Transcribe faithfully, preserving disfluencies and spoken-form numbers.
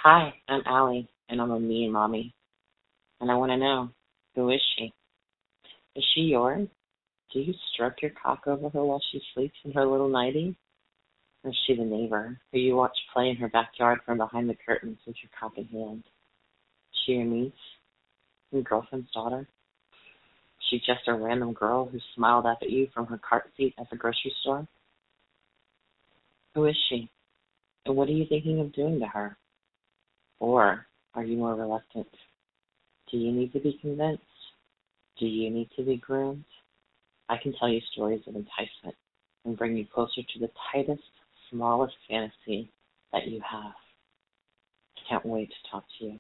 Hi, I'm Allie, and I'm a mean mommy. And I want to know, who is she? Is she yours? Do you stroke your cock over her while she sleeps in her little nightie? Or is she the neighbor who you watch play in her backyard from behind the curtains with your cock in hand? Is she your niece? Your girlfriend's daughter? Is she just a random girl who smiled up at you from her cart seat at the grocery store? Who is she? And what are you thinking of doing to her? Or are you more reluctant? Do you need to be convinced? Do you need to be groomed? I can tell you stories of enticement and bring you closer to the tightest, smallest fantasy that you have. I can't wait to talk to you.